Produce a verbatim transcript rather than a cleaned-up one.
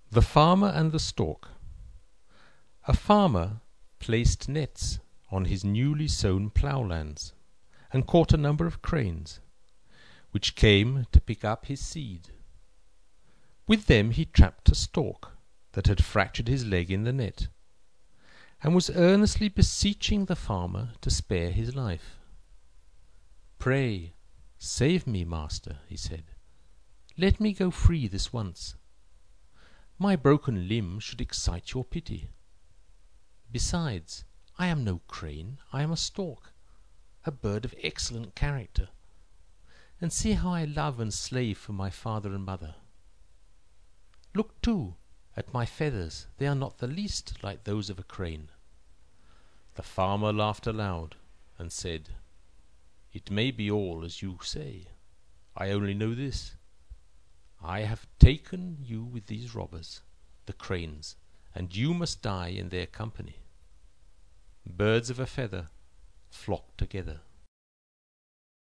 The Farmer and the Stork. A farmer placed nets on his newly sown ploughlands, and caught a number of cranes, which came to pick up his seed. With them he trapped a stork that had fractured his leg in the net, and was earnestly beseeching the farmer to spare his life. "Pray, save me, master," he said. "Let me go free this once. My broken limb should excite your pity. Besides, I am no crane, I am a stork, a bird of excellent character. And see how I love and slave for my father and mother. Look, too, at my feathers, they are not the least like those of a crane." The farmer laughed aloud, and said, "It may be all as you say. I only know this: I have taken you with these robbers, the cranes, and you must die in their company. Birds of a feather flock together."